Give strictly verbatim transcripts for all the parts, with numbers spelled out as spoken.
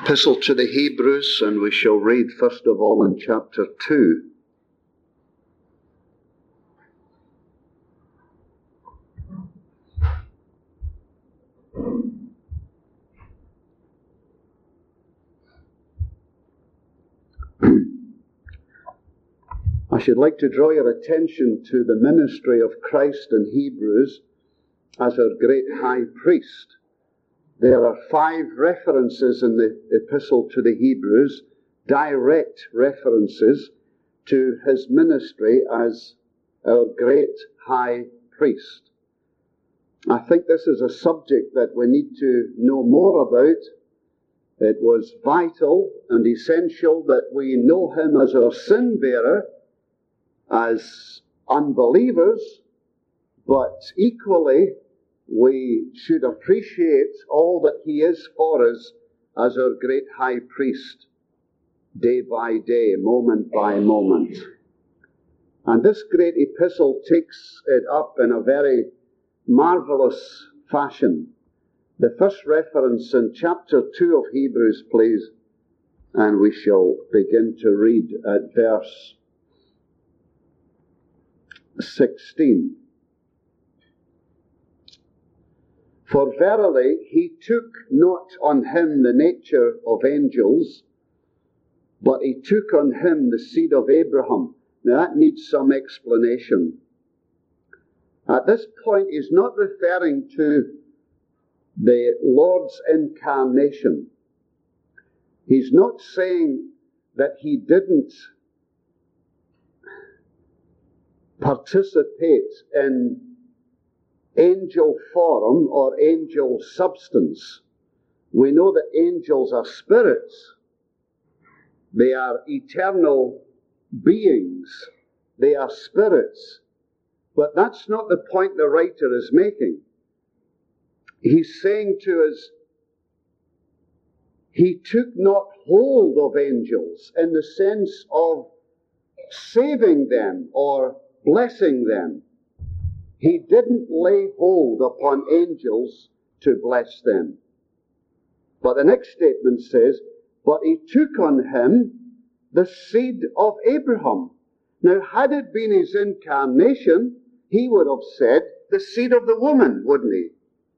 Epistle to the Hebrews, and we shall read first of all in chapter two. I should like to draw your attention to the ministry of Christ in Hebrews as our great high priest. There are five references in the Epistle to the Hebrews, direct references to his ministry as our great high priest. I think this is a subject that we need to know more about. It was vital and essential that we know him as our sin bearer, as unbelievers, but equally we should appreciate all that he is for us as our great high priest, day by day, moment by moment. And this great epistle takes it up in a very marvelous fashion. The first reference in chapter two of Hebrews, please, and we shall begin to read at verse sixteen. For verily he took not on him the nature of angels, but he took on him the seed of Abraham. Now that needs some explanation. At this point he's not referring to the Lord's incarnation. He's not saying that he didn't participate in angel form or angel substance. We know that angels are spirits. They are eternal beings. They are spirits. But that's not the point the writer is making. He's saying to us, he took not hold of angels in the sense of saving them or blessing them. He didn't lay hold upon angels to bless them. But the next statement says, but he took on him the seed of Abraham. Now, had it been his incarnation, he would have said the seed of the woman, wouldn't he?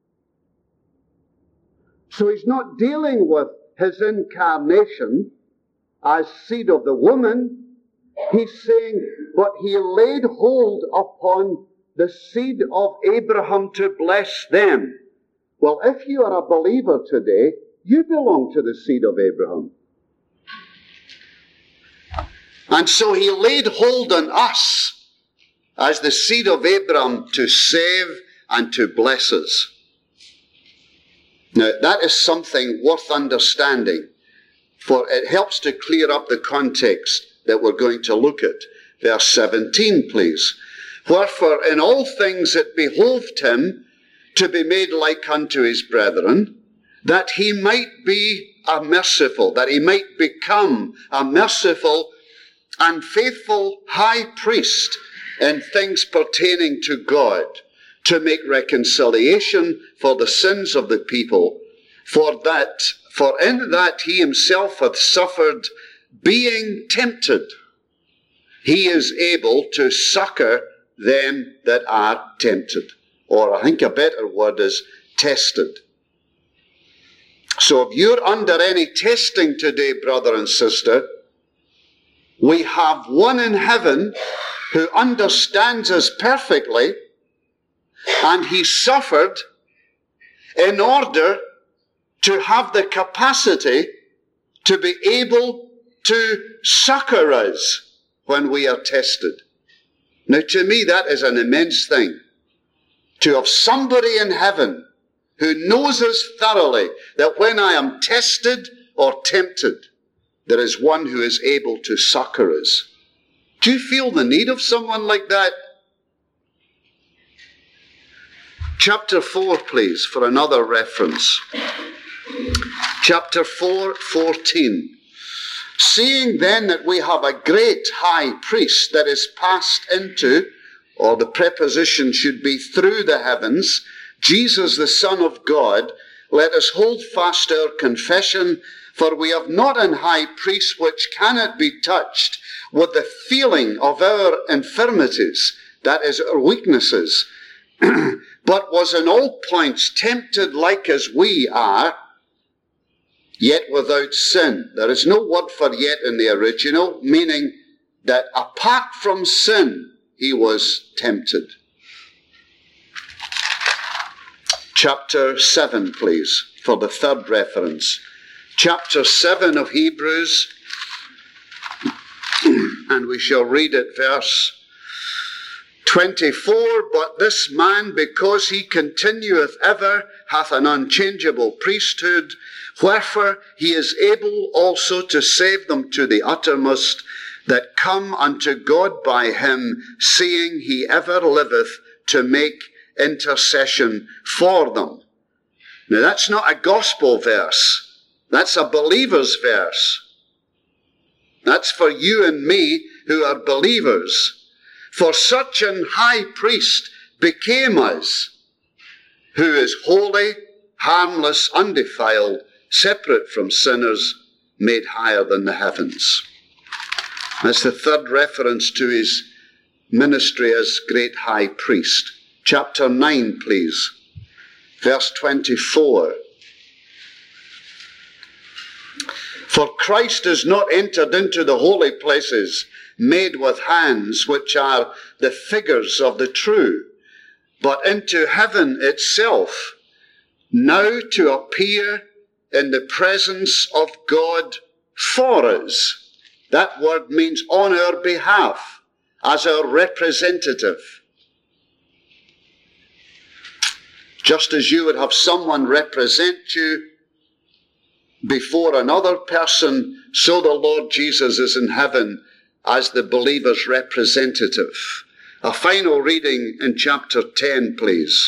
So he's not dealing with his incarnation as seed of the woman. He's saying, but he laid hold upon the seed of Abraham to bless them. Well, if you are a believer today, you belong to the seed of Abraham. And so he laid hold on us as the seed of Abraham to save and to bless us. Now, that is something worth understanding, for it helps to clear up the context that we're going to look at. Verse seventeen, please. Wherefore in all things it behoved him to be made like unto his brethren, that he might be a merciful, that he might become a merciful and faithful high priest in things pertaining to God, to make reconciliation for the sins of the people, for that, for in that he himself hath suffered, being tempted, he is able to succor them that are tempted. Or I think a better word is tested. So if you're under any testing today, brother and sister, we have one in heaven who understands us perfectly, and he suffered in order to have the capacity to be able to succor us when we are tested. Now, to me, that is an immense thing. To have somebody in heaven who knows us thoroughly, that when I am tested or tempted, there is one who is able to succor us. Do you feel the need of someone like that? Chapter four, please, for another reference. Chapter four, fourteen. Seeing then that we have a great high priest that is passed into, or the preposition should be through the heavens, Jesus the Son of God, let us hold fast our confession, For we have not an high priest which cannot be touched with the feeling of our infirmities, that is, our weaknesses, but was in all points tempted like as we are, yet without sin. There is no word for yet in the original, meaning that apart from sin, he was tempted. Chapter seven, please, for the third reference. Chapter seven of Hebrews, and we shall read it, verse twenty-four. But this man, because he continueth ever, hath an unchangeable priesthood, wherefore he is able also to save them to the uttermost that come unto God by him, seeing he ever liveth to make intercession for them. Now that's not a gospel verse. That's a believer's verse. That's for you and me who are believers. For such an high priest became us, who is holy, harmless, undefiled, separate from sinners, made higher than the heavens. That's the third reference to his ministry as great high priest. Chapter nine, please. Verse twenty-four. For Christ is not entered into the holy places made with hands, which are the figures of the true, but into heaven itself, now to appear in the presence of God for us. That word means on our behalf, as our representative. Just as you would have someone represent you before another person, so the Lord Jesus is in heaven as the believer's representative. A final reading in chapter ten, please.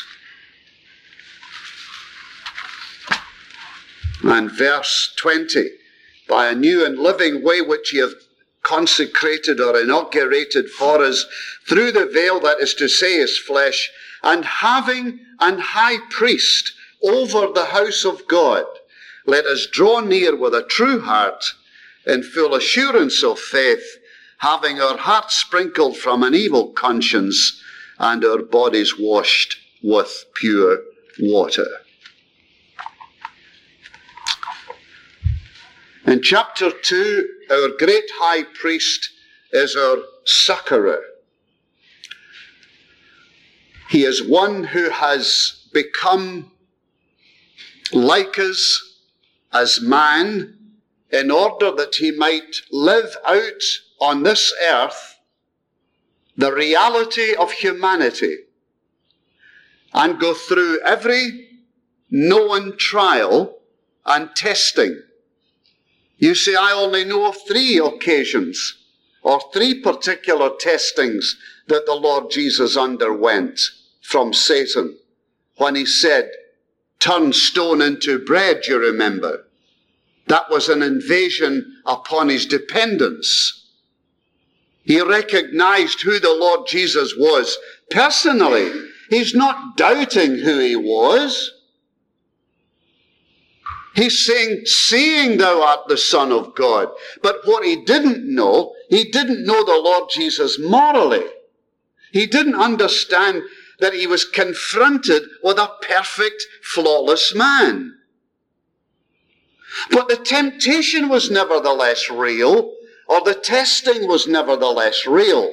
And verse twenty. By a new and living way which he hath consecrated or inaugurated for us through the veil, that is to say, his flesh, and having an high priest over the house of God, let us draw near with a true heart in full assurance of faith, having our hearts sprinkled from an evil conscience and our bodies washed with pure water. In chapter two, our great high priest is our succorer. He is one who has become like us as man in order that he might live out on this earth the reality of humanity and go through every known trial and testing. You see, I only know of three occasions or three particular testings that the Lord Jesus underwent from Satan when he said, turn stone into bread, you remember. That was an invasion upon his dependence. He recognized who the Lord Jesus was personally. He's not doubting who he was. He's saying, seeing thou art the Son of God. But what he didn't know, he didn't know the Lord Jesus morally. He didn't understand that he was confronted with a perfect, flawless man. But the temptation was nevertheless real, or the testing was nevertheless real.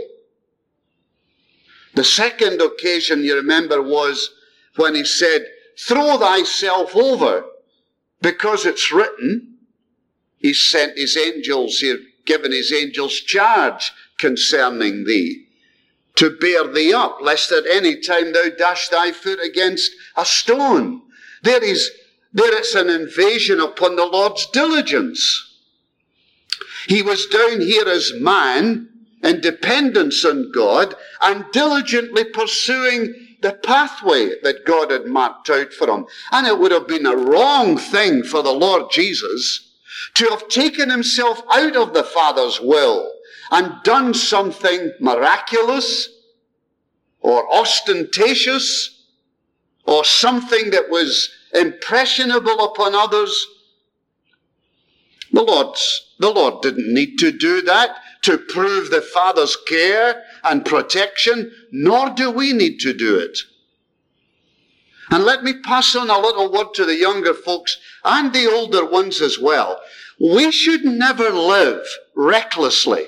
The second occasion, you remember, was when he said, throw thyself over, because it's written, he sent his angels, he had given his angels charge concerning thee, to bear thee up, lest at any time thou dash thy foot against a stone. There is, there it's an invasion upon the Lord's diligence. He was down here as man in dependence on God and diligently pursuing the pathway that God had marked out for him. And it would have been a wrong thing for the Lord Jesus to have taken himself out of the Father's will and done something miraculous or ostentatious or something that was impressionable upon others The Lord's, the Lord didn't need to do that to prove the Father's care and protection, nor do we need to do it. And let me pass on a little word to the younger folks and the older ones as well. We should never live recklessly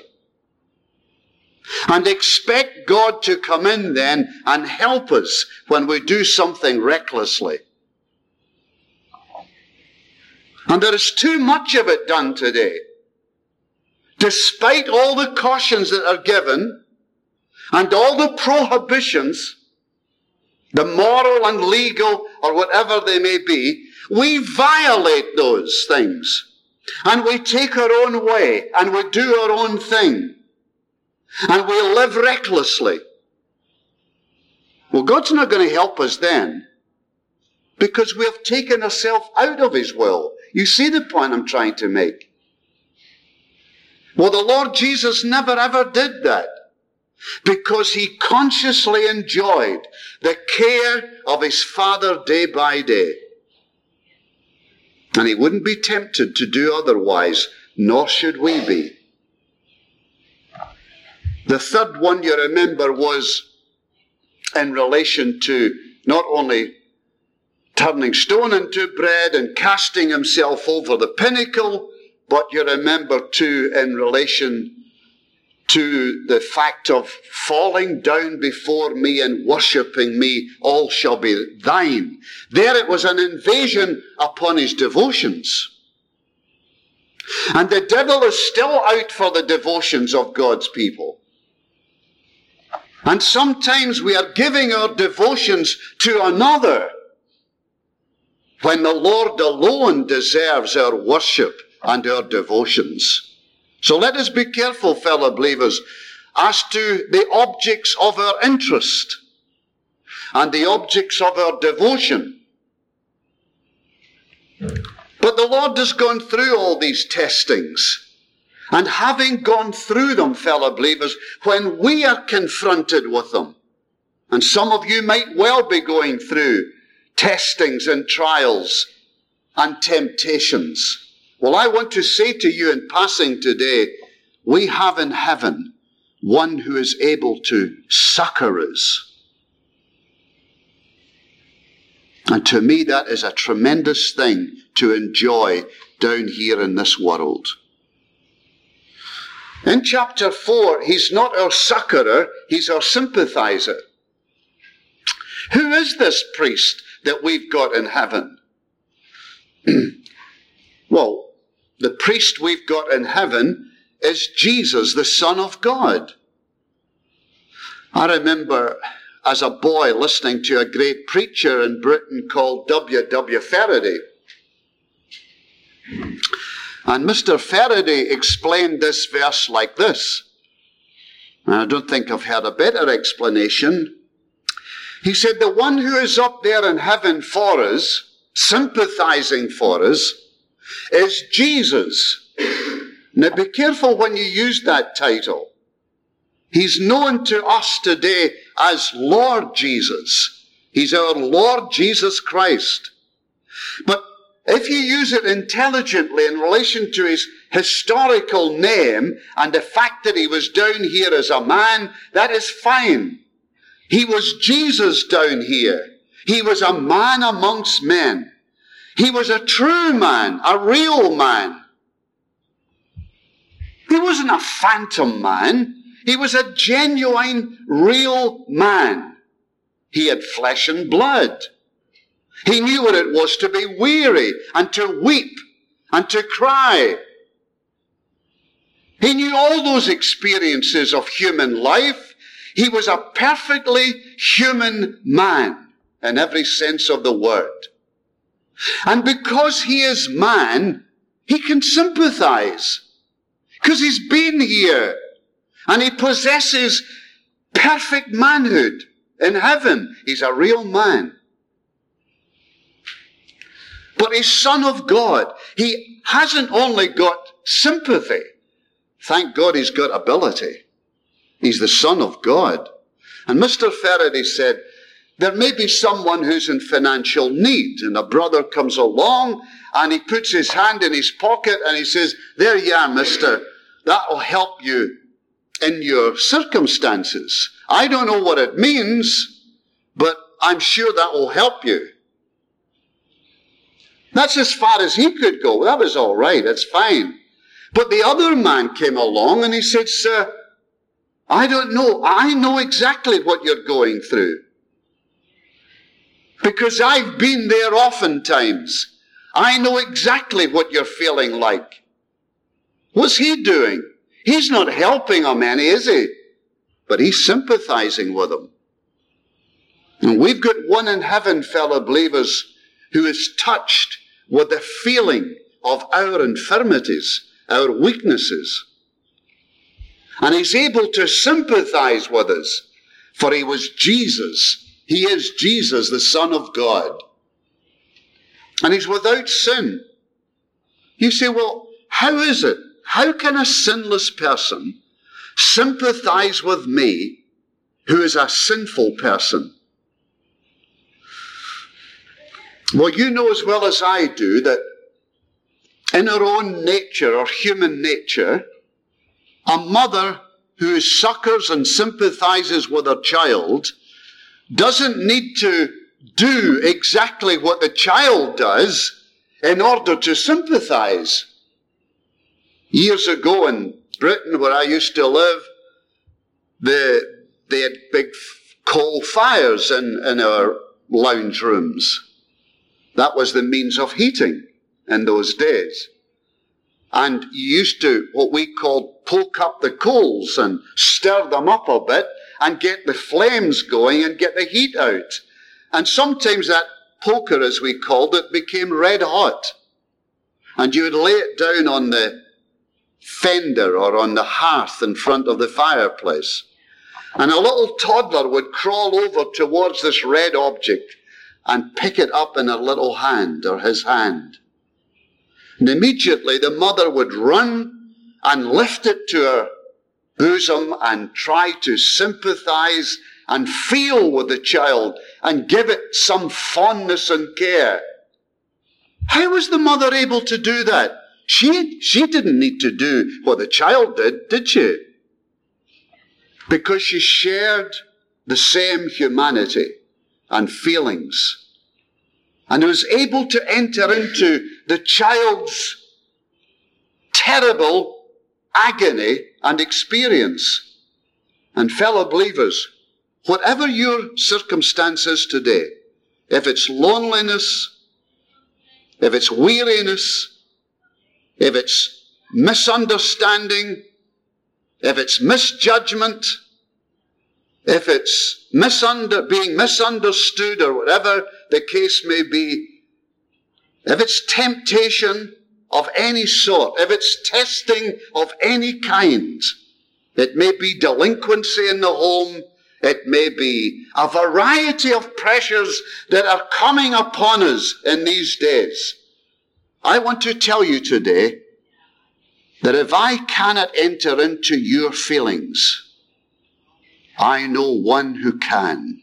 and expect God to come in then and help us when we do something recklessly. And there is too much of it done today. Despite all the cautions that are given and all the prohibitions, the moral and legal or whatever they may be, we violate those things. And we take our own way and we do our own thing. And we live recklessly. Well, God's not going to help us then, because we have taken ourselves out of His will. You see the point I'm trying to make? Well, the Lord Jesus never ever did that, because He consciously enjoyed the care of His Father day by day. And He wouldn't be tempted to do otherwise, nor should we be. The third one you remember was in relation to not only turning stone into bread and casting Himself over the pinnacle, but you remember too in relation to the fact of falling down before me and worshipping me, all shall be thine. There it was an invasion upon His devotions. And the devil is still out for the devotions of God's people. And sometimes we are giving our devotions to another, when the Lord alone deserves our worship and our devotions. So let us be careful, fellow believers, as to the objects of our interest and the objects of our devotion. But the Lord has gone through all these testings. And having gone through them, fellow believers, when we are confronted with them, and some of you might well be going through testings and trials and temptations. Well, I want to say to you in passing today, we have in heaven one who is able to succor us. And to me, that is a tremendous thing to enjoy down here in this world. In chapter four, He's not our succorer, He's our sympathizer. Who is this priest that we've got in heaven? Well, the priest we've got in heaven is Jesus, the Son of God. I remember as a boy listening to a great preacher in Britain called W W Faraday. And Mister Faraday explained this verse like this. And I don't think I've heard a better explanation. He said, the one who is up there in heaven for us, sympathizing for us, is Jesus. Now be careful when you use that title. He's known to us today as Lord Jesus. He's our Lord Jesus Christ. But if you use it intelligently in relation to His historical name and the fact that He was down here as a man, that is fine. He was Jesus down here. He was a man amongst men. He was a true man, a real man. He wasn't a phantom man. He was a genuine, real man. He had flesh and blood. He knew what it was to be weary and to weep and to cry. He knew all those experiences of human life. He was a perfectly human man in every sense of the word. And because He is man, He can sympathize. Because He's been here and He possesses perfect manhood in heaven. He's a real man. But He's Son of God. He hasn't only got sympathy. Thank God He's got ability. He's the Son of God. And Mister Faraday said, There may be someone who's in financial need, and a brother comes along and he puts his hand in his pocket and he says, there you are, mister. That'll help you in your circumstances. I don't know what it means, but I'm sure that will help you. That's as far as he could go. That was all right. That's fine. But the other man came along and he said, sir, I don't know. I know exactly what you're going through. Because I've been there oftentimes. I know exactly what you're feeling like. What's he doing? He's not helping him any, is he? But he's sympathizing with him. And we've got one in heaven, fellow believers, who is touched with the feeling of our infirmities, our weaknesses. And he's able to sympathize with us, for he was Jesus. He is Jesus, the Son of God. And he's without sin. You say, well, how is it? How can a sinless person sympathize with me, who is a sinful person? Well, you know as well as I do that in our own nature, or human nature, a mother who succors and sympathizes with her child doesn't need to do exactly what the child does in order to sympathize. Years ago in Britain, where I used to live, the, they had big coal fires in, in our lounge rooms. That was the means of heating in those days. And you used to, what we called, poke up the coals and stir them up a bit and get the flames going and get the heat out. And sometimes that poker, as we called it, became red hot. And you would lay it down on the fender or on the hearth in front of the fireplace. And a little toddler would crawl over towards this red object and pick it up in her little hand or his hand. And immediately the mother would run and lift it to her bosom and try to sympathize and feel with the child and give it some fondness and care. How was the mother able to do that? She, she didn't need to do what the child did, did she? Because she shared the same humanity and feelings, and was able to enter into the child's terrible agony and experience. And fellow believers, whatever your circumstances today, if it's loneliness, if it's weariness, if it's misunderstanding, if it's misjudgment, if it's misunder, being misunderstood or whatever the case may be, if it's temptation of any sort, if it's testing of any kind, it may be delinquency in the home, it may be a variety of pressures that are coming upon us in these days. I want to tell you today that if I cannot enter into your feelings, I know one who can.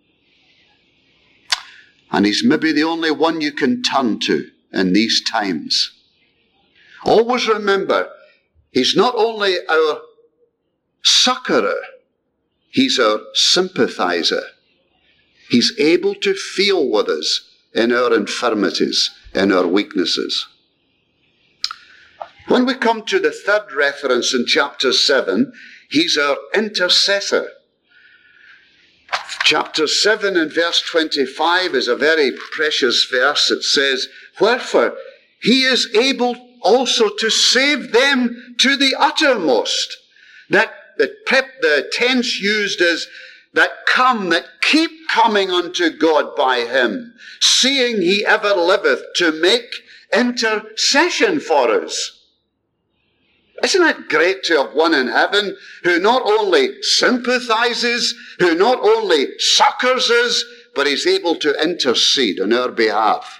And he's maybe the only one you can turn to in these times. Always remember, he's not only our succorer, he's our sympathizer. He's able to feel with us in our infirmities, in our weaknesses. When we come to the third reference in chapter seven, he's our intercessor. Chapter seven and verse twenty-five is a very precious verse. It says, wherefore he is able also to save them to the uttermost. That the, prep, the tense used is that come, that keep coming unto God by him, seeing he ever liveth to make intercession for us. Isn't it great to have one in heaven who not only sympathizes, who not only succors us, but is able to intercede on our behalf?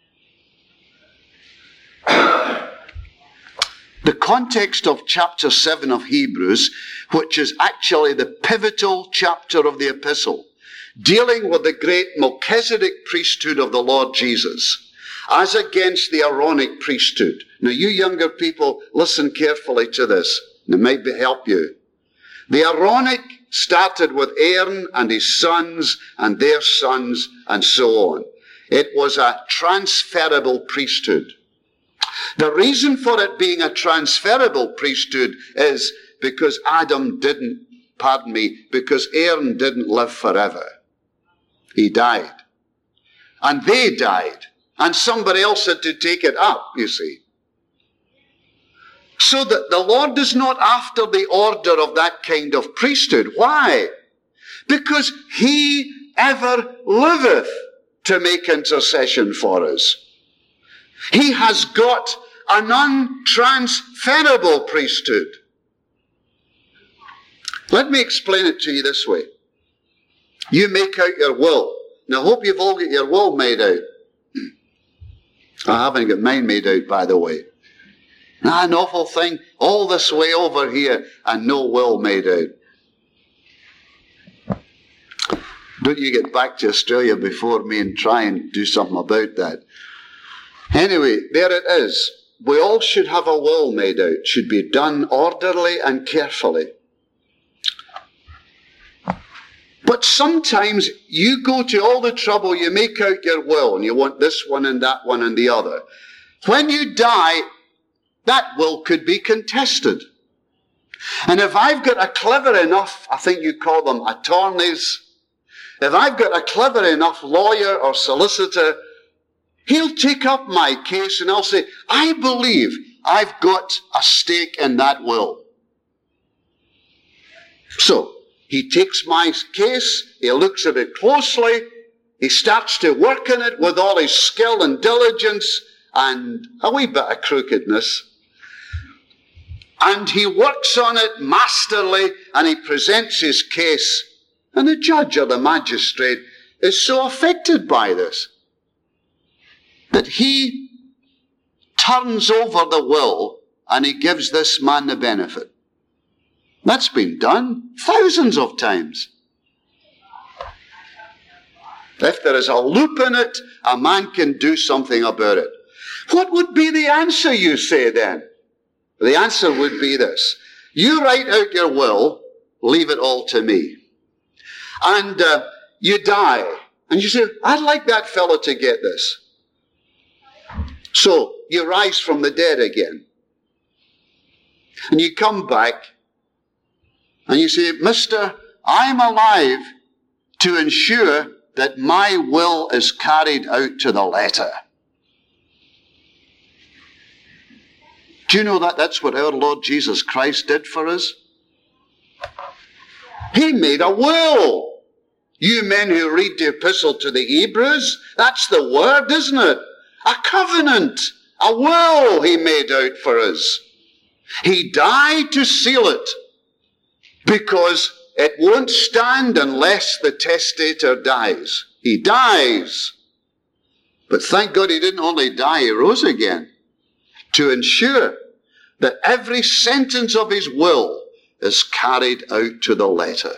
The context of chapter seven of Hebrews, which is actually the pivotal chapter of the epistle, dealing with the great Melchizedek priesthood of the Lord Jesus, as against the Aaronic priesthood. Now, you younger people, listen carefully to this. It might be help you. The Aaronic started with Aaron and his sons and their sons and so on. It was a transferable priesthood. The reason for it being a transferable priesthood is because Adam didn't, pardon me, because Aaron didn't live forever. He died. And they died. And somebody else had to take it up, you see. So that the Lord is not after the order of that kind of priesthood. Why? Because he ever liveth to make intercession for us. He has got an untransferable priesthood. Let me explain it to you this way. You make out your will. Now, I hope you've all got your will made out. I haven't got mine made out, by the way. Ah, an awful thing, all this way over here, and no will made out. Don't you get back to Australia before me and try and do something about that. Anyway, there it is. We all should have a will made out. It should be done orderly and carefully. But sometimes you go to all the trouble, you make out your will, and you want this one and that one and the other. When you die, that will could be contested. And if I've got a clever enough, I think you call them attorneys, if I've got a clever enough lawyer or solicitor, he'll take up my case and I'll say, I believe I've got a stake in that will. So, he takes my case, he looks at it closely, he starts to work on it with all his skill and diligence and a wee bit of crookedness. And he works on it masterly and he presents his case. And the judge or the magistrate is so affected by this that he turns over the will and he gives this man the benefit. That's been done thousands of times. If there is a loop in it, a man can do something about it. What would be the answer, you say then? The answer would be this. You write out your will, leave it all to me. And uh, you die. And you say, I'd like that fellow to get this. So you rise from the dead again. And you come back and you say, Mister, I'm alive to ensure that my will is carried out to the letter. Do you know that that's what our Lord Jesus Christ did for us? He made a will. You men who read the epistle to the Hebrews, that's the word, isn't it? A covenant, a will he made out for us. He died to seal it because it won't stand unless the testator dies. He dies. But thank God he didn't only die, he rose again to ensure that every sentence of his will is carried out to the letter.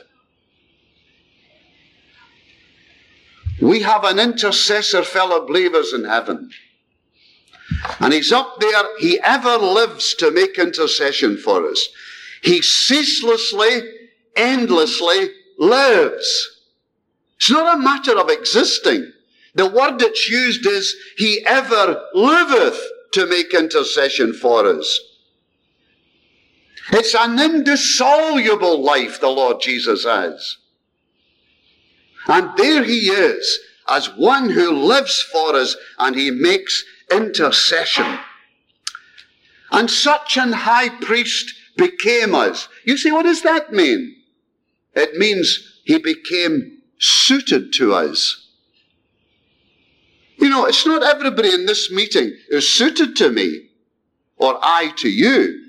We have an intercessor, fellow believers, in heaven. And he's up there. He ever lives to make intercession for us. He ceaselessly, endlessly lives. It's not a matter of existing. The word that's used is, he ever liveth to make intercession for us. It's an indissoluble life the Lord Jesus has. And there he is, as one who lives for us, and he makes intercession. And such an high priest became us. You see, what does that mean? It means he became suited to us. You know, it's not everybody in this meeting who's suited to me, or I to you.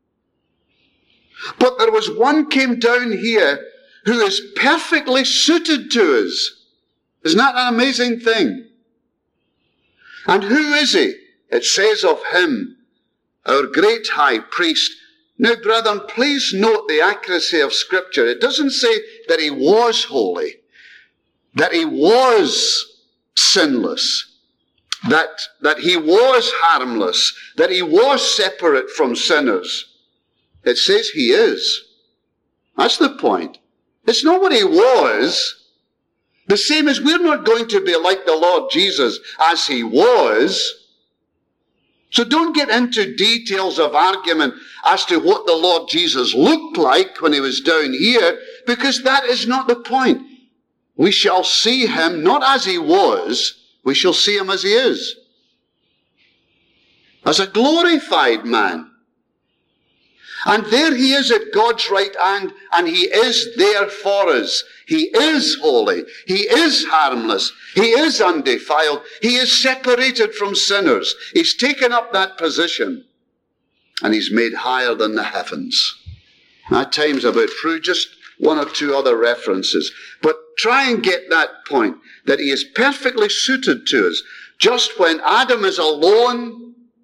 But there was one came down here who is perfectly suited to us. Isn't that an amazing thing? And who is he? It says of him, our great high priest. Now, brethren, please note the accuracy of Scripture. It doesn't say that he was holy. that he was sinless, that, that he was harmless, that he was separate from sinners. It says he is. That's the point. It's not what he was. The same as we're not going to be like the Lord Jesus as he was. So don't get into details of argument as to what the Lord Jesus looked like when he was down here, because that is not the point. We shall see him not as he was, we shall see him as he is. As a glorified man. And there he is at God's right hand, and he is there for us. He is holy. He is harmless. He is undefiled. He is separated from sinners. He's taken up that position, and he's made higher than the heavens. At times about through just one or two other references. But try and get that point, that he is perfectly suited to us. Just when Adam is alone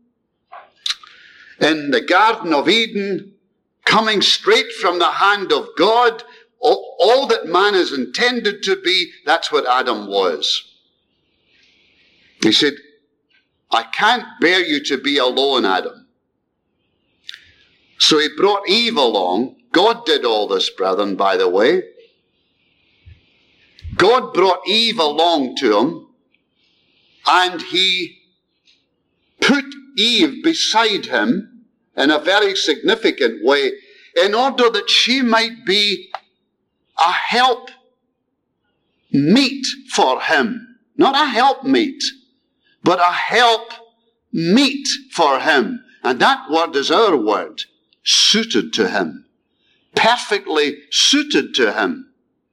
in the Garden of Eden, coming straight from the hand of God, all, all that man is intended to be, that's what Adam was. He said, I can't bear you to be alone, Adam. So he brought Eve along. God did all this, brethren, by the way. God brought Eve along to him, and he put Eve beside him in a very significant way, in order that she might be a help meet for him. Not a helpmeet, but a help meet for him. And that word is our word, suited to him. Perfectly suited to him.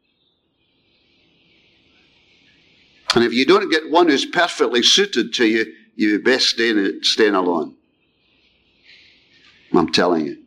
And if you don't get one who's perfectly suited to you, you best stay staying alone. I'm telling you.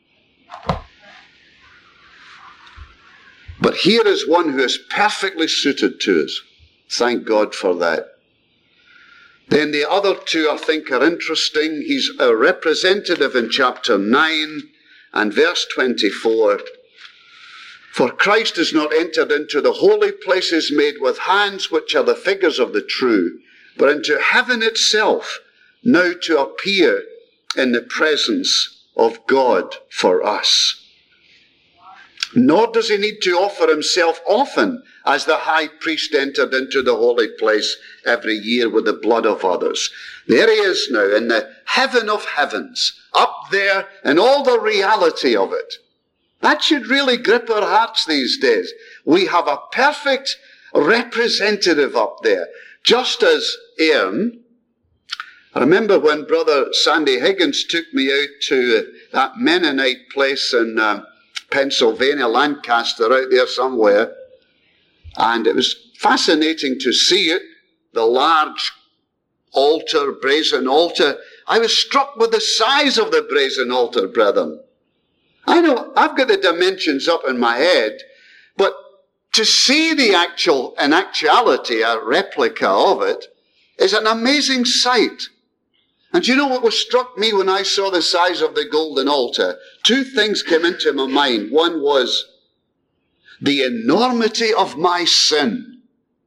But here is one who is perfectly suited to us. Thank God for that. Then the other two I think are interesting. He's a representative in chapter nine and verse twenty-four. For Christ is not entered into the holy places made with hands, which are the figures of the true, but into heaven itself, now to appear in the presence of God for us. Nor does he need to offer himself often, as the high priest entered into the holy place every year with the blood of others. There he is now in the heaven of heavens, up there in all the reality of it. That should really grip our hearts these days. We have a perfect representative up there. Just as Aaron, I remember when Brother Sandy Higgins took me out to that Mennonite place in uh, Pennsylvania, Lancaster, out there somewhere. And it was fascinating to see it, the large altar, brazen altar. I was struck with the size of the brazen altar, brethren. I know I've got the dimensions up in my head, but to see the actual, in actuality, a replica of it is an amazing sight. And do you know what was struck me when I saw the size of the golden altar? Two things came into my mind. One was the enormity of my sin.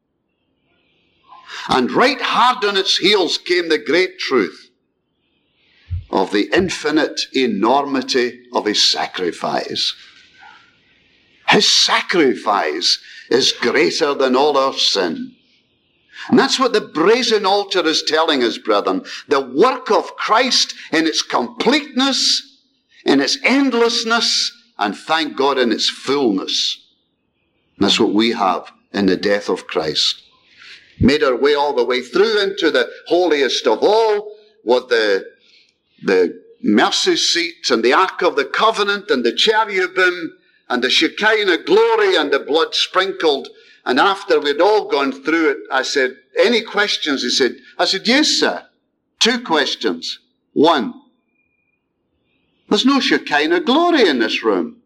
And right hard on its heels came the great truth of the infinite enormity of his sacrifice. His sacrifice is greater than all our sin. And that's what the brazen altar is telling us, brethren. The work of Christ in its completeness, in its endlessness, and thank God in its fullness. And that's what we have in the death of Christ. Made our way all the way through into the holiest of all with the, the mercy seat and the Ark of the Covenant and the cherubim and the Shekinah glory and the blood sprinkled. And after we'd all gone through it, I said, any questions? He said, I said, yes, sir. Two questions. One, there's no Shekinah glory in this room.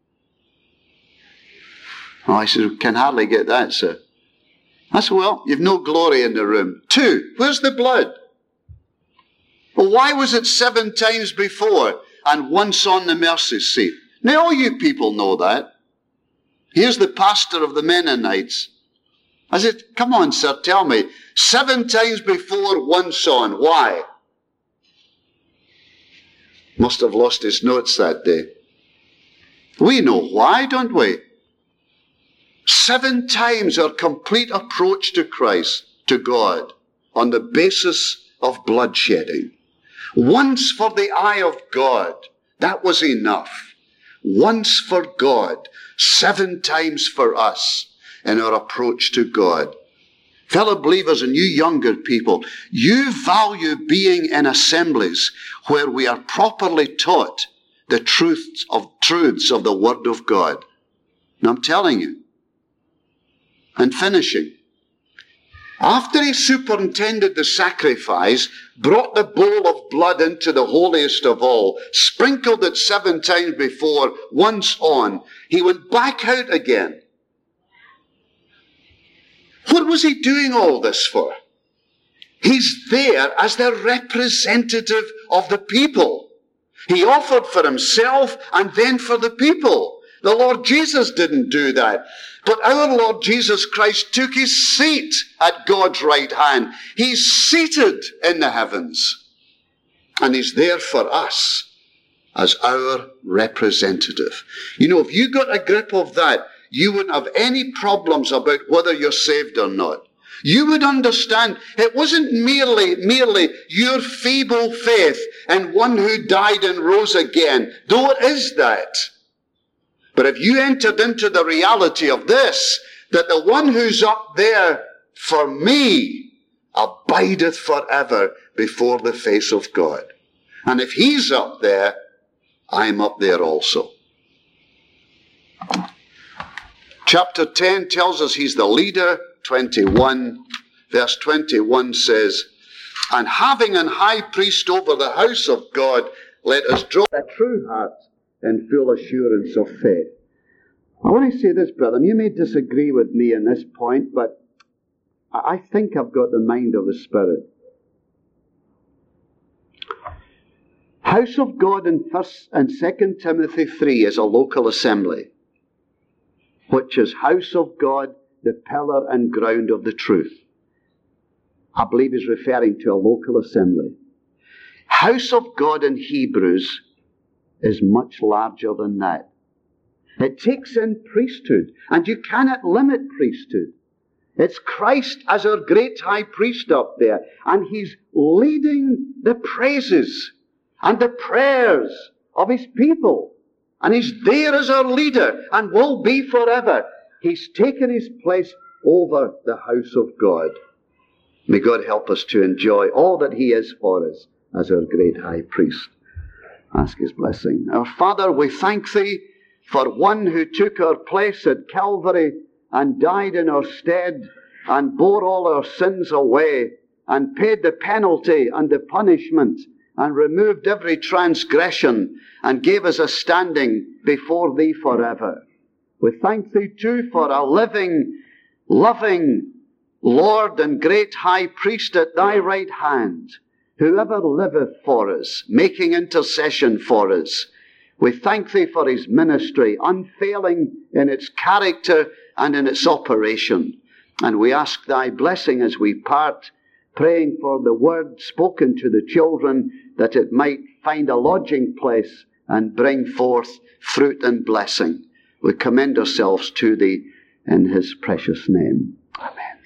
Oh, I said, can hardly get that, sir. I said, well, you've no glory in the room. Two, where's the blood? Well, why was it seven times before and once on the mercy seat? Now, all you people know that. Here's the pastor of the Mennonites. I said, come on, sir, tell me. Seven times before, once on. Why? Must have lost his notes that day. We know why, don't we? Seven times our complete approach to Christ, to God, on the basis of bloodshedding. Once for the eye of God, that was enough. Once for God, seven times for us in our approach to God. Fellow believers and you younger people, you value being in assemblies where we are properly taught the truths of truths of the Word of God. And I'm telling you, and finishing, after he superintended the sacrifice, brought the bowl of blood into the holiest of all, sprinkled it seven times before, once on, he went back out again. What was he doing all this for? He's there as the representative of the people. He offered for himself and then for the people. The Lord Jesus didn't do that. But our Lord Jesus Christ took his seat at God's right hand. He's seated in the heavens. And he's there for us as our representative. You know, if you got a grip of that, you wouldn't have any problems about whether you're saved or not. You would understand it wasn't merely, merely your feeble faith in one who died and rose again, though it is that. But if you entered into the reality of this, that the one who's up there for me abideth forever before the face of God. And if he's up there, I'm up there also. Chapter ten tells us he's the leader. twenty-one, verse twenty-one says, and having an high priest over the house of God, let us draw a true heart in full assurance of faith. I want to say this, brother, and you may disagree with me on this point, but I think I've got the mind of the Spirit. House of God in First and Second Timothy three is a local assembly, which is house of God, the pillar and ground of the truth. I believe he's referring to a local assembly. House of God in Hebrews is much larger than that. It takes in priesthood, and you cannot limit priesthood. It's Christ as our great high priest up there, and he's leading the praises and the prayers of his people. And he's there as our leader and will be forever. He's taken his place over the house of God. May God help us to enjoy all that he is for us as our great high priest. Ask his blessing. Our Father, we thank thee for one who took our place at Calvary and died in our stead and bore all our sins away and paid the penalty and the punishment and removed every transgression and gave us a standing before thee forever. We thank thee too for a living, loving Lord and great high priest at thy right hand, who ever liveth for us, making intercession for us. We thank thee for his ministry, unfailing in its character and in its operation. And we ask thy blessing as we part, praying for the word spoken to the children, that it might find a lodging place and bring forth fruit and blessing. We commend ourselves to thee in his precious name. Amen.